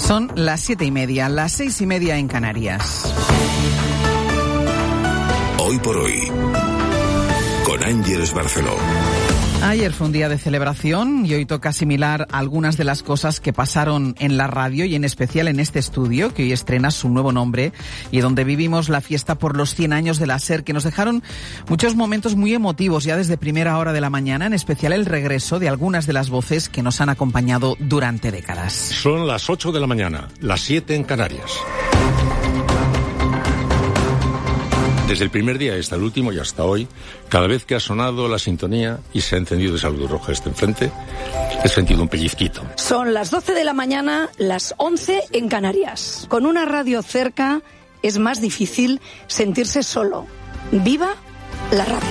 Son las 7:30, las 6:30 en Canarias. Hoy por hoy, con Ángeles Barceló. Ayer fue un día de celebración y hoy toca asimilar algunas de las cosas que pasaron en la radio y en especial en este estudio, que hoy estrena su nuevo nombre y donde vivimos la fiesta por los 100 años de la SER, que nos dejaron muchos momentos muy emotivos ya desde primera hora de la mañana, en especial el regreso de algunas de las voces que nos han acompañado durante décadas. Son las 8 de la mañana, las 7 en Canarias. Desde el primer día hasta el último y hasta hoy, cada vez que ha sonado la sintonía y se ha encendido esa luz roja enfrente, he sentido un pellizquito. Son las 12 de la mañana, las 11 en Canarias. Con una radio cerca es más difícil sentirse solo. ¡Viva la radio!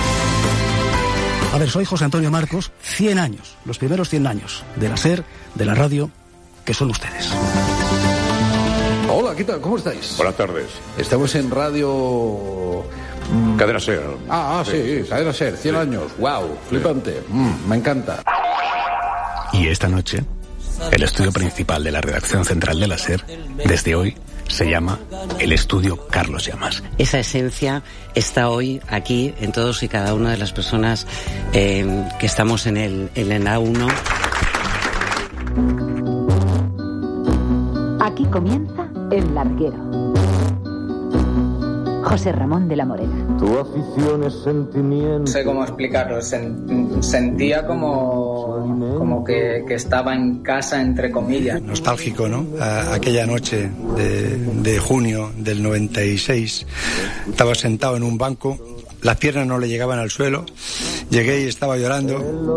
A ver, soy José Antonio Marcos, 100 años, los primeros 100 años de la SER, de la radio, que son ustedes. Hola, ¿qué tal? ¿Cómo estáis? Buenas tardes. Estamos en radio... Cadena SER. Sí, Cadena SER, 100 años. ¡Wow! Flipante. Me encanta. Y esta noche, el estudio principal de la redacción central de la SER, desde hoy, se llama el Estudio Carlos Llamas. Esa esencia está hoy aquí en todos y cada una de las personas que estamos en el A1. Aquí comienza El Larguero. José Ramón de la Morena. Tu afición es sentimiento. No sé cómo explicarlo. Sentía como que estaba en casa, entre comillas. Nostálgico, ¿no? Aquella noche de junio del 96. Estaba sentado en un banco. Las piernas no le llegaban al suelo. Llegué y estaba llorando.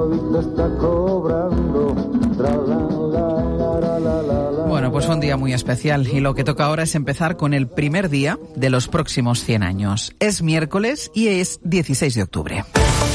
Bueno, pues fue un día muy especial y lo que toca ahora es empezar con el primer día de los próximos 100 años. Es miércoles y es 16 de octubre.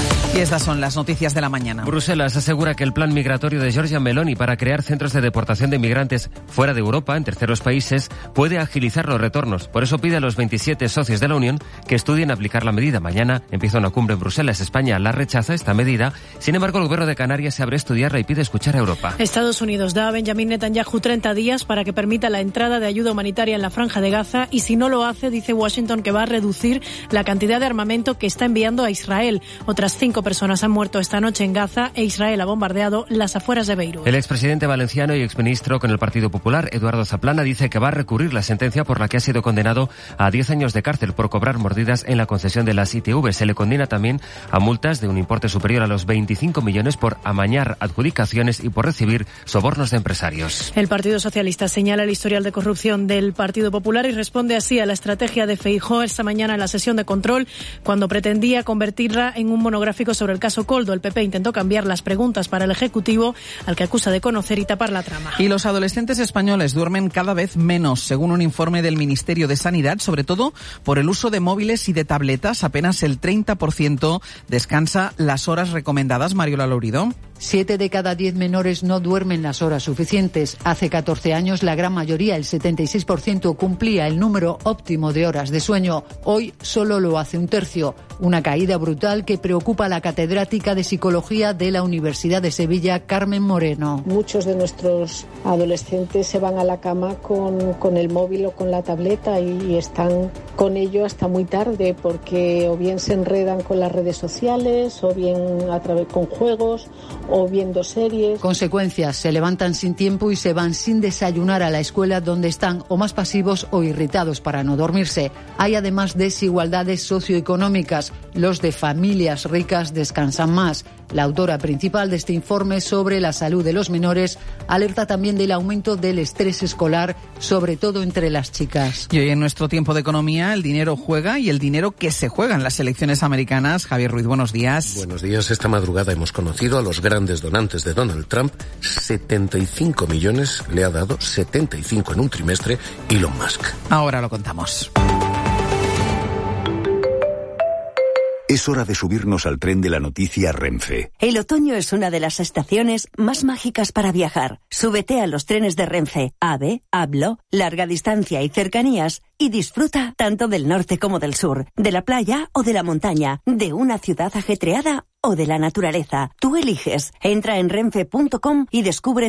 Y estas son las noticias de la mañana. Bruselas asegura que el plan migratorio de Giorgia Meloni para crear centros de deportación de migrantes fuera de Europa, en terceros países, puede agilizar los retornos. Por eso pide a los 27 socios de la Unión que estudien aplicar la medida. Mañana empieza una cumbre en Bruselas. España la rechaza esta medida. Sin embargo, el gobierno de Canarias se abre a estudiarla y pide escuchar a Europa. Estados Unidos da a Benjamin Netanyahu 30 días para que permita la entrada de ayuda humanitaria en la Franja de Gaza y si no lo hace, dice Washington que va a reducir la cantidad de armamento que está enviando a Israel. Otras 5 personas han muerto esta noche en Gaza e Israel ha bombardeado las afueras de Beirut. El expresidente valenciano y exministro con el Partido Popular, Eduardo Zaplana, dice que va a recurrir la sentencia por la que ha sido condenado a 10 años de cárcel por cobrar mordidas en la concesión de las ITV. Se le condena también a multas de un importe superior a los 25 millones por amañar adjudicaciones y por recibir sobornos de empresarios. El Partido Socialista señala el historial de corrupción del Partido Popular y responde así a la estrategia de Feijóo esta mañana en la sesión de control cuando pretendía convertirla en un monográfico sobre el caso Coldo. El PP intentó cambiar las preguntas para el Ejecutivo, al que acusa de conocer y tapar la trama. Y los adolescentes españoles duermen cada vez menos, según un informe del Ministerio de Sanidad, sobre todo por el uso de móviles y de tabletas. Apenas el 30% descansa las horas recomendadas. Mariola Lourido. 7 de cada 10 menores no duermen las horas suficientes. Hace 14 años la gran mayoría, el 76%, cumplía el número óptimo de horas de sueño. Hoy solo lo hace un tercio. Una caída brutal que preocupa a la catedrática de Psicología de la Universidad de Sevilla, Carmen Moreno. Muchos de nuestros adolescentes se van a la cama con el móvil o con la tableta y están con ello hasta muy tarde porque o bien se enredan con las redes sociales o bien a través con juegos o viendo series. Consecuencias, se levantan sin tiempo y se van sin desayunar a la escuela donde están o más pasivos o irritados para no dormirse. Hay además desigualdades socioeconómicas. Los de familias ricas descansan más. La autora principal de este informe sobre la salud de los menores alerta también del aumento del estrés escolar, sobre todo entre las chicas. Y hoy en nuestro tiempo de economía, el dinero juega y el dinero que se juega en las elecciones americanas. Javier Ruiz, buenos días. Buenos días. Esta madrugada hemos conocido a los grandes donantes de Donald Trump. 75 millones le ha dado, 75 en un trimestre, Elon Musk. Ahora lo contamos. Es hora de subirnos al tren de la noticia Renfe. El otoño es una de las estaciones más mágicas para viajar. Súbete a los trenes de Renfe, AVE, ABLO, larga distancia y cercanías y disfruta tanto del norte como del sur, de la playa o de la montaña, de una ciudad ajetreada o de la naturaleza. Tú eliges. Entra en renfe.com y descubre